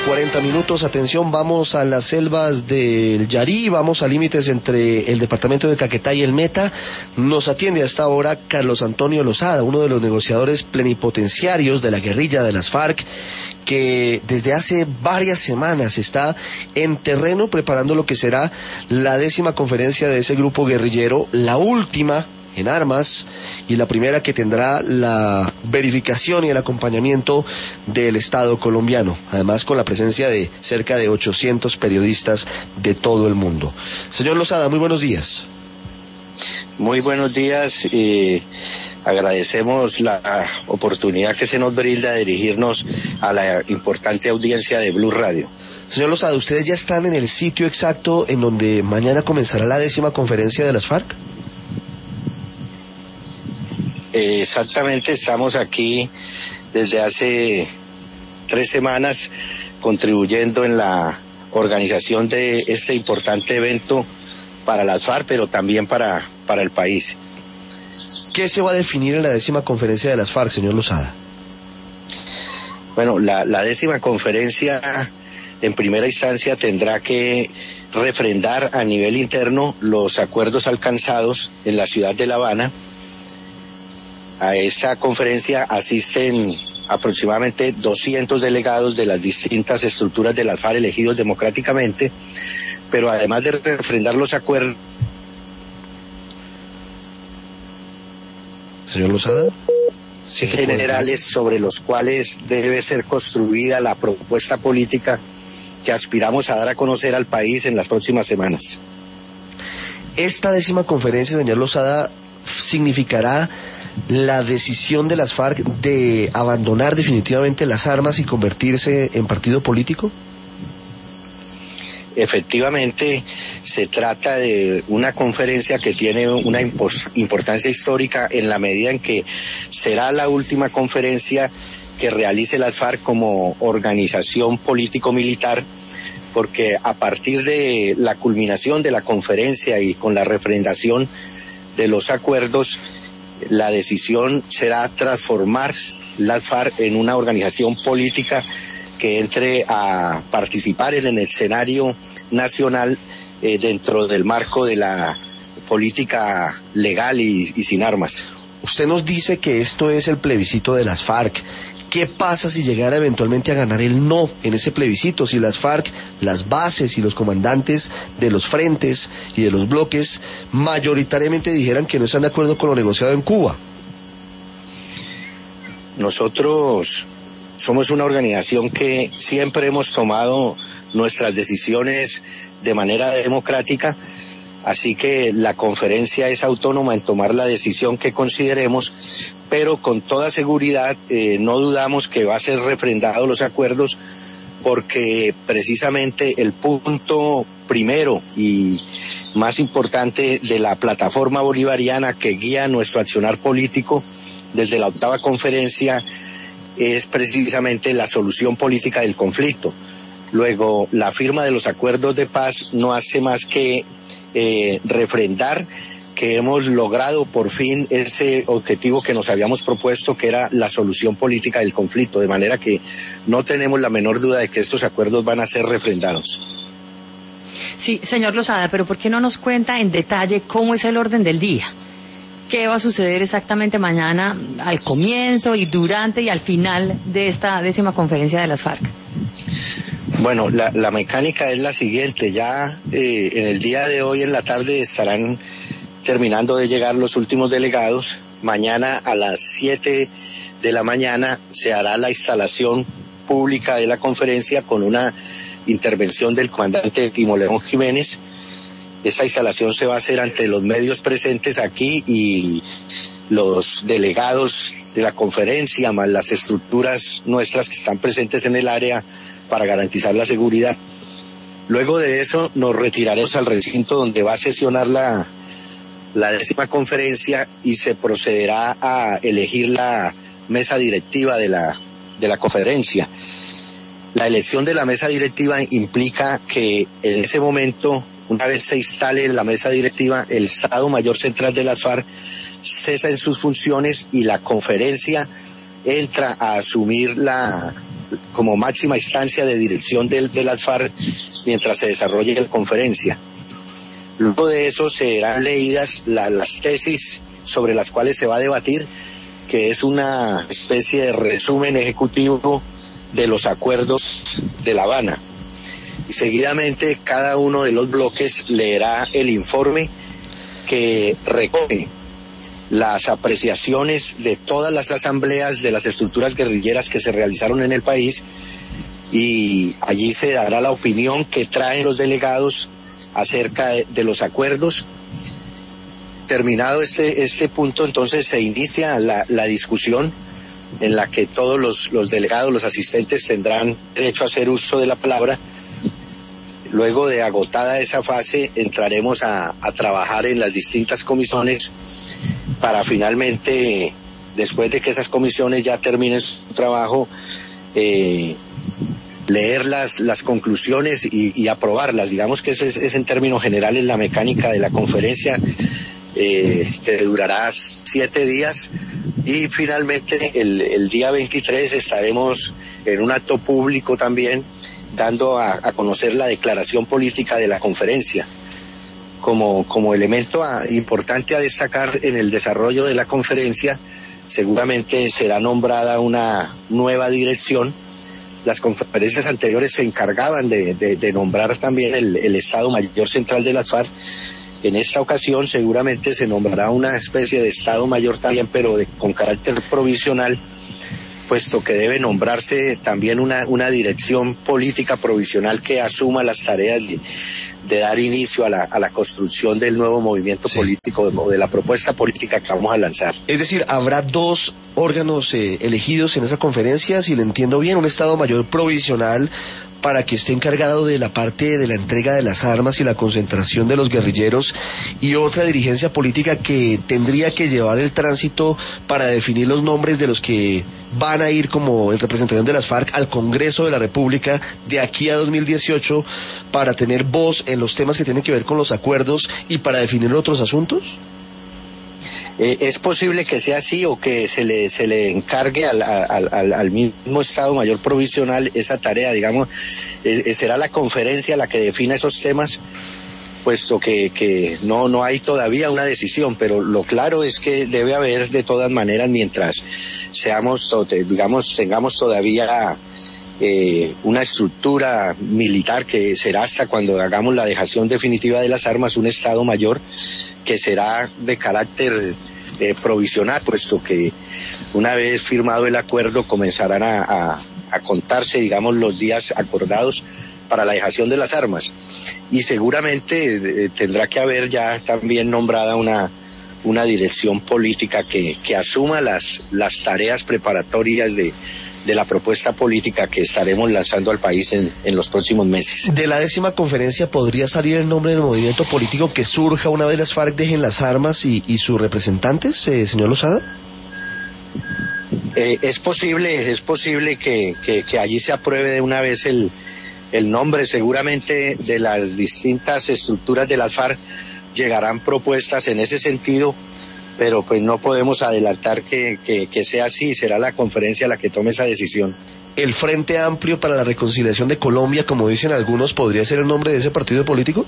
8:40. Atención, vamos a las selvas del Yarí, vamos a límites entre el departamento de Caquetá y el Meta. Nos atiende a esta hora Carlos Antonio Lozada, uno de los negociadores plenipotenciarios de la guerrilla de las FARC, que desde hace varias semanas está en terreno preparando lo que será la 10ª conferencia de ese grupo guerrillero, la última en armas y la primera que tendrá la verificación y el acompañamiento del Estado colombiano, además con la presencia de cerca de 800 periodistas de todo el mundo. Señor Lozada, muy buenos días. Muy buenos días, agradecemos la oportunidad que se nos brinda de dirigirnos a la importante audiencia de Blue Radio. Señor Lozada, ¿ustedes ya están en el sitio exacto en donde mañana comenzará la 10ª conferencia de las FARC? Exactamente, estamos aquí desde hace 3 semanas contribuyendo en la organización de este importante evento para las FARC, pero también para el país. ¿Qué se va a definir en la 10ª conferencia de las FARC, señor Lozada? Bueno, la 10ª conferencia en primera instancia tendrá que refrendar a nivel interno los acuerdos alcanzados en la ciudad de La Habana. A esta conferencia asisten aproximadamente 200 delegados de las distintas estructuras de las FARC elegidos democráticamente, pero además de refrendar los acuerdos... Señor Lozada, sí, generales sobre los cuales debe ser construida la propuesta política que aspiramos a dar a conocer al país en las próximas semanas. Esta 10ª conferencia, señor Lozada, significará la decisión de las FARC de abandonar definitivamente las armas y convertirse en partido político. Efectivamente, se trata de una conferencia que tiene una importancia histórica en la medida en que será la última conferencia que realice las FARC como organización político-militar, porque a partir de la culminación de la conferencia y con la refrendación de los acuerdos, la decisión será transformar las FARC en una organización política que entre a participar en el escenario nacional dentro del marco de la política legal y sin armas. Usted nos dice que esto es el plebiscito de las FARC. ¿Qué pasa si llegara eventualmente a ganar el no en ese plebiscito? Si las FARC, las bases y los comandantes de los frentes y de los bloques mayoritariamente dijeran que no están de acuerdo con lo negociado en Cuba. Nosotros somos una organización que siempre hemos tomado nuestras decisiones de manera democrática, así que la conferencia es autónoma en tomar la decisión que consideremos, pero con toda seguridad no dudamos que va a ser refrendado los acuerdos, porque precisamente el punto primero y más importante de la plataforma bolivariana que guía nuestro accionar político desde la 8ª conferencia es precisamente la solución política del conflicto. Luego, la firma de los acuerdos de paz no hace más que refrendar que hemos logrado por fin ese objetivo que nos habíamos propuesto, que era la solución política del conflicto, de manera que no tenemos la menor duda de que estos acuerdos van a ser refrendados. Sí, señor Lozada, pero ¿por qué no nos cuenta en detalle cómo es el orden del día? ¿Qué va a suceder exactamente mañana al comienzo y durante y al final de esta 10ª conferencia de las FARC? Bueno, la mecánica es la siguiente. Ya en el día de hoy en la tarde estarán terminando de llegar los últimos delegados. Mañana a las 7 de la mañana se hará la instalación pública de la conferencia con una intervención del comandante Timo León Jiménez. Esta instalación se va a hacer ante los medios presentes aquí y los delegados de la conferencia, más las estructuras nuestras que están presentes en el área para garantizar la seguridad. Luego de eso nos retiraremos al recinto donde va a sesionar la 10ª conferencia y se procederá a elegir la mesa directiva de la conferencia. La elección de la mesa directiva implica que en ese momento, una vez se instale la mesa directiva, el Estado Mayor Central de las FARC cesa en sus funciones y la conferencia entra a asumir la como máxima instancia de dirección de las FARC mientras se desarrolle la conferencia. Luego de eso serán leídas las tesis sobre las cuales se va a debatir, que es una especie de resumen ejecutivo de los acuerdos de La Habana. Y seguidamente cada uno de los bloques leerá el informe que recoge las apreciaciones de todas las asambleas de las estructuras guerrilleras que se realizaron en el país, y allí se dará la opinión que traen los delegados acerca de los acuerdos. Terminado este punto, entonces se inicia la discusión en la que todos los delegados, los asistentes, tendrán derecho a hacer uso de la palabra. Luego de agotada esa fase, entraremos a trabajar en las distintas comisiones para finalmente, después de que esas comisiones ya terminen su trabajo, leer las conclusiones y aprobarlas. Digamos que ese es en términos generales la mecánica de la conferencia, que durará 7 días, y finalmente el día 23 estaremos en un acto público también dando a conocer la declaración política de la conferencia. Como elemento importante a destacar en el desarrollo de la conferencia, seguramente será nombrada una nueva dirección. Las conferencias anteriores se encargaban de nombrar también el Estado Mayor Central de las FARC. En esta ocasión seguramente se nombrará una especie de Estado Mayor también, pero con carácter provisional, puesto que debe nombrarse también una dirección política provisional que asuma las tareas de dar inicio a la construcción del nuevo movimiento político, o de la propuesta política que vamos a lanzar. Es decir, habrá 2 órganos elegidos en esa conferencia, si le entiendo bien, un Estado Mayor provisional para que esté encargado de la parte de la entrega de las armas y la concentración de los guerrilleros, y otra dirigencia política que tendría que llevar el tránsito para definir los nombres de los que van a ir como en representación de las FARC al Congreso de la República de aquí a 2018 para tener voz en los temas que tienen que ver con los acuerdos y para definir otros asuntos. Es posible que sea así, o que se le encargue al mismo Estado Mayor Provisional esa tarea, digamos. Será la conferencia la que defina esos temas, puesto que no hay todavía una decisión, pero lo claro es que debe haber de todas maneras, mientras tengamos todavía una estructura militar, que será hasta cuando hagamos la dejación definitiva de las armas, un Estado Mayor que será de carácter provisional, puesto que una vez firmado el acuerdo comenzarán a contarse, digamos, los días acordados para la dejación de las armas, y seguramente tendrá que haber ya también nombrada una dirección política que asuma las tareas preparatorias de la propuesta política que estaremos lanzando al país en los próximos meses. ¿De la 10ª conferencia podría salir el nombre del movimiento político que surja una vez las FARC dejen las armas y sus representantes, señor Lozada? Es posible que allí se apruebe de una vez el nombre. Seguramente de las distintas estructuras de las FARC llegarán propuestas en ese sentido, pero pues no podemos adelantar que sea así. Será la conferencia la que tome esa decisión. ¿El Frente Amplio para la Reconciliación de Colombia, como dicen algunos, podría ser el nombre de ese partido político?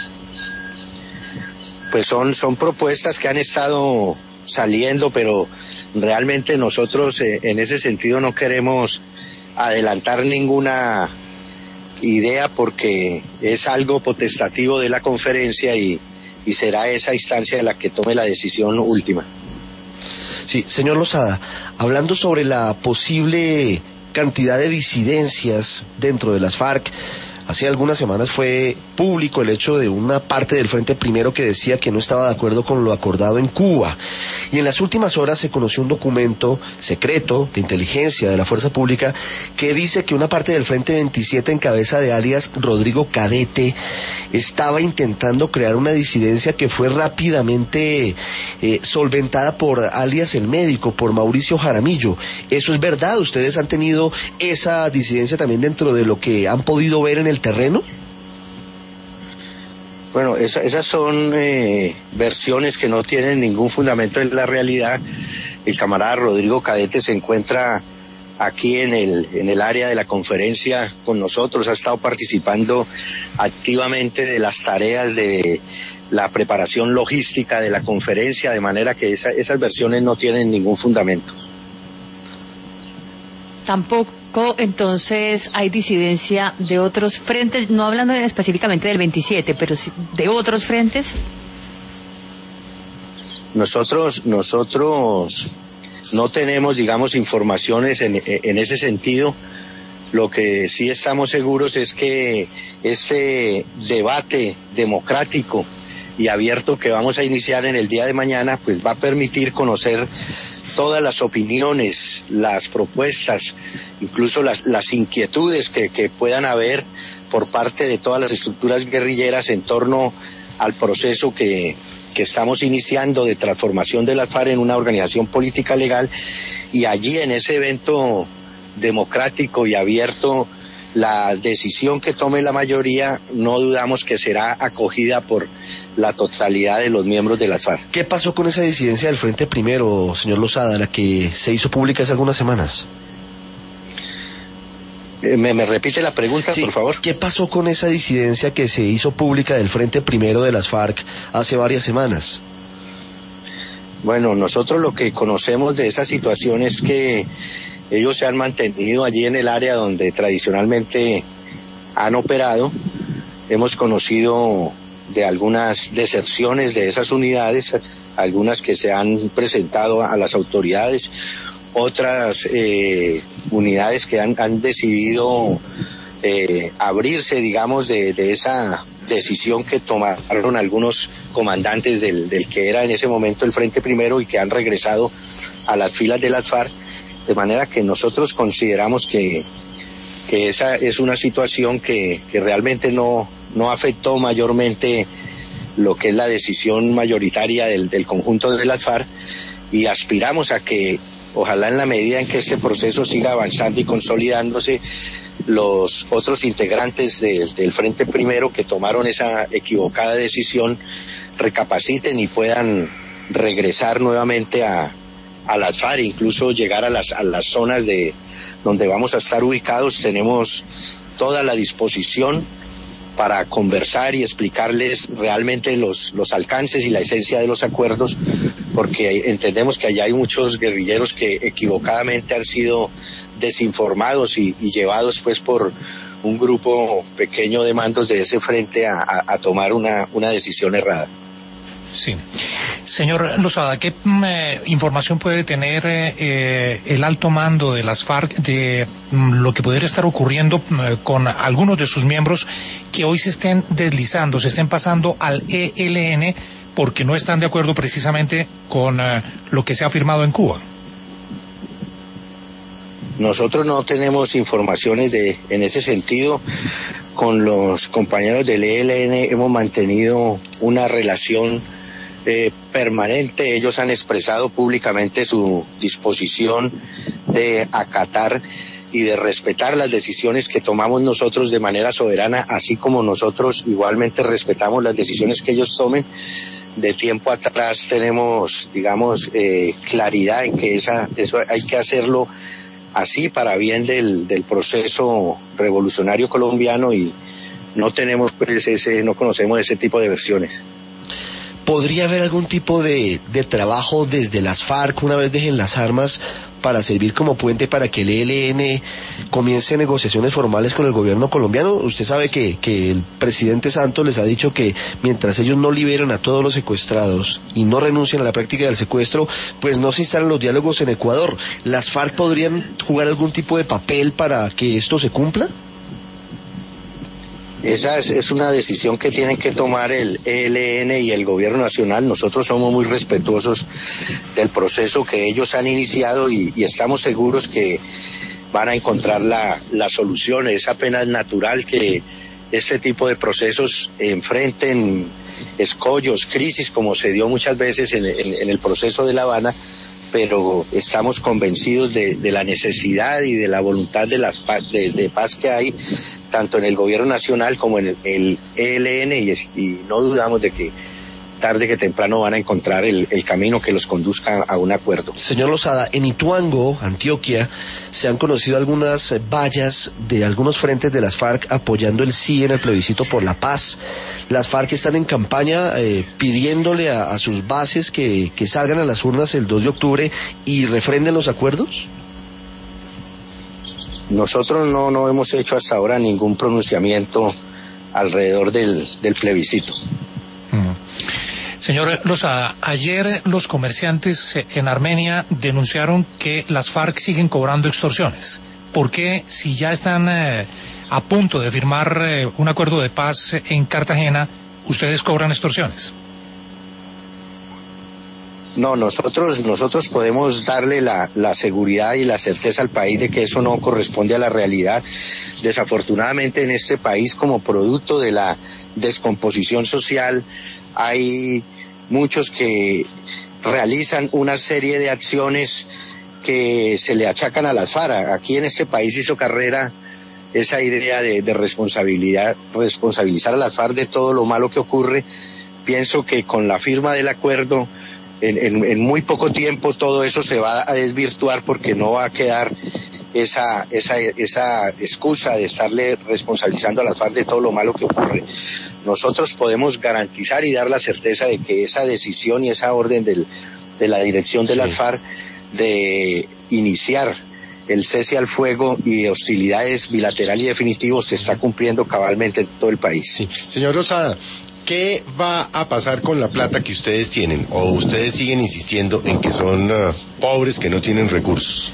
Pues son propuestas que han estado saliendo, pero realmente nosotros en ese sentido no queremos adelantar ninguna idea, porque es algo potestativo de la conferencia y será esa instancia la que tome la decisión última. Sí, señor Lozada, hablando sobre la posible cantidad de disidencias dentro de las FARC, hace algunas semanas fue público el hecho de una parte del Frente Primero que decía que no estaba de acuerdo con lo acordado en Cuba. Y en las últimas horas se conoció un documento secreto de inteligencia de la Fuerza Pública que dice que una parte del Frente 27 en cabeza de alias Rodrigo Cadete estaba intentando crear una disidencia que fue rápidamente solventada por alias El Médico, por Mauricio Jaramillo. ¿Eso es verdad? ¿Ustedes han tenido esa disidencia también dentro de lo que han podido ver en el terreno? Bueno, esas son versiones que no tienen ningún fundamento en la realidad. El camarada Rodrigo Cadete se encuentra aquí en el área de la conferencia con nosotros, ha estado participando activamente de las tareas de la preparación logística de la conferencia, de manera que esas versiones no tienen ningún fundamento. Tampoco, entonces, hay disidencia de otros frentes, no hablando específicamente del 27, pero sí de otros frentes. Nosotros no tenemos, digamos, informaciones en ese sentido. Lo que sí estamos seguros es que este debate democrático y abierto que vamos a iniciar en el día de mañana, pues va a permitir conocer todas las opiniones, las propuestas, incluso las inquietudes que puedan haber por parte de todas las estructuras guerrilleras en torno al proceso que estamos iniciando de transformación de las FARC en una organización política legal, y allí en ese evento democrático y abierto, la decisión que tome la mayoría no dudamos que será acogida por la totalidad de los miembros de las FARC. ¿Qué pasó con esa disidencia del Frente Primero, señor Lozada, la que se hizo pública hace algunas semanas? ¿Me repite la pregunta, sí, por favor? ¿Qué pasó con esa disidencia que se hizo pública del Frente Primero de las FARC hace varias semanas? Bueno, nosotros lo que conocemos de esa situación es que ellos se han mantenido allí en el área donde tradicionalmente han operado. Hemos conocido de algunas deserciones de esas unidades, algunas que se han presentado a las autoridades, otras unidades que han decidido abrirse, digamos, de esa decisión que tomaron algunos comandantes del que era en ese momento el Frente Primero y que han regresado a las filas de las FARC, de manera que nosotros consideramos que esa es una situación que realmente no afectó mayormente lo que es la decisión mayoritaria del conjunto de las FARC, y aspiramos a que ojalá en la medida en que este proceso siga avanzando y consolidándose, los otros integrantes del Frente Primero que tomaron esa equivocada decisión recapaciten y puedan regresar nuevamente a las FARC, incluso llegar a las zonas de donde vamos a estar ubicados. Tenemos toda la disposición para conversar y explicarles realmente los alcances y la esencia de los acuerdos, porque entendemos que allá hay muchos guerrilleros que equivocadamente han sido desinformados y llevados pues por un grupo pequeño de mandos de ese frente a tomar una decisión errada. Sí. Señor Lozada, ¿qué información puede tener el alto mando de las FARC de lo que podría estar ocurriendo con algunos de sus miembros que hoy se estén deslizando, se estén pasando al ELN porque no están de acuerdo precisamente con lo que se ha firmado en Cuba? Nosotros no tenemos informaciones en ese sentido. Con los compañeros del ELN hemos mantenido una relación permanente. Ellos han expresado públicamente su disposición de acatar y de respetar las decisiones que tomamos nosotros de manera soberana, así como nosotros igualmente respetamos las decisiones que ellos tomen. De tiempo atrás tenemos, digamos, claridad en que eso hay que hacerlo así para bien del proceso revolucionario colombiano, y no tenemos pues no conocemos ese tipo de versiones. ¿Podría haber algún tipo de trabajo desde las FARC una vez dejen las armas para servir como puente para que el ELN comience negociaciones formales con el gobierno colombiano? Usted sabe que el presidente Santos les ha dicho que mientras ellos no liberen a todos los secuestrados y no renuncien a la práctica del secuestro, pues no se instalan los diálogos en Ecuador. ¿Las FARC podrían jugar algún tipo de papel para que esto se cumpla? Esa es una decisión que tienen que tomar el ELN y el gobierno nacional. Nosotros somos muy respetuosos del proceso que ellos han iniciado y estamos seguros que van a encontrar la solución. Es apenas natural que este tipo de procesos enfrenten escollos, crisis, como se dio muchas veces en el proceso de La Habana, pero estamos convencidos de la necesidad y de la voluntad de paz que hay tanto en el gobierno nacional como en el ELN, y no dudamos de que tarde que temprano van a encontrar el camino que los conduzca a un acuerdo. Señor Losada, en Ituango, Antioquia, se han conocido algunas vallas de algunos frentes de las FARC apoyando el sí en el plebiscito por la paz. Las FARC están en campaña pidiéndole a sus bases que salgan a las urnas el 2 de octubre y refrenden los acuerdos. Nosotros no hemos hecho hasta ahora ningún pronunciamiento alrededor del plebiscito. Señor Losada, ayer los comerciantes en Armenia denunciaron que las FARC siguen cobrando extorsiones. ¿Por qué, si ya están a punto de firmar un acuerdo de paz en Cartagena, ustedes cobran extorsiones? No, nosotros podemos darle la seguridad y la certeza al país de que eso no corresponde a la realidad. Desafortunadamente en este país, como producto de la descomposición social, hay muchos que realizan una serie de acciones que se le achacan a las FARC. Aquí en este país hizo carrera esa idea de responsabilizar a las FARC de todo lo malo que ocurre. Pienso que con la firma del acuerdo en muy poco tiempo todo eso se va a desvirtuar, porque no va a quedar esa excusa de estarle responsabilizando a las FARC de todo lo malo que ocurre. Nosotros podemos garantizar y dar la certeza de que esa decisión y esa orden de la dirección de las FARC de iniciar el cese al fuego y hostilidades bilateral y definitivo se está cumpliendo cabalmente en todo el país. Sí. Señor Losada, ¿qué va a pasar con la plata que ustedes tienen? ¿O ustedes siguen insistiendo en que son pobres, que no tienen recursos?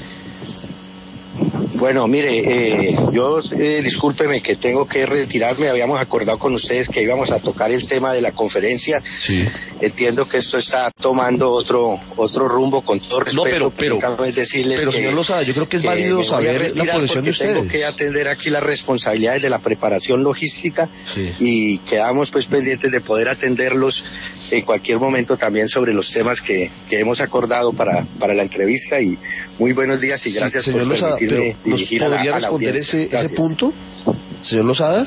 Bueno, mire, yo discúlpeme que tengo que retirarme. Habíamos acordado con ustedes que íbamos a tocar el tema de la conferencia. Sí. Entiendo que esto está tomando otro rumbo, con todo respeto. No, pero decirles pero que, señor Losada, yo creo que es válido saber la posición de ustedes. Tengo que atender aquí las responsabilidades de la preparación logística, sí, y quedamos pues pendientes de poder atenderlos en cualquier momento también sobre los temas que hemos acordado para la entrevista. Y muy buenos días y gracias, sí, por permitirme Losada, dirigir a la ¿podría responder audiencia? ese punto? Señor Losada.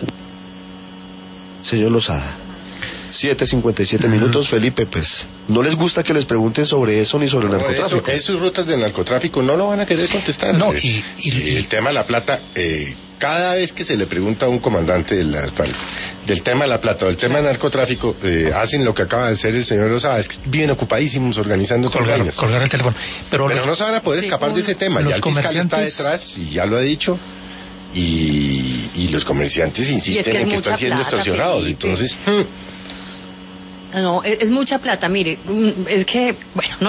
Señor Losada. 7:57 minutos, Felipe, pues, ¿no les gusta que les pregunten sobre eso ni sobre el narcotráfico? Esos rutas del narcotráfico no lo van a querer contestar. No, y el tema de la plata, cada vez que se le pregunta a un comandante de la FARC del tema de la plata o del tema del narcotráfico, hacen lo que acaba de hacer el señor Losada, es que viven ocupadísimos organizando colgar el teléfono. Pero no se van a poder escapar de ese tema, ya el fiscal está detrás y ya lo ha dicho. Y los comerciantes insisten en que están siendo extorsionados, Felipe. Entonces... No, es mucha plata, mire, es que, bueno, no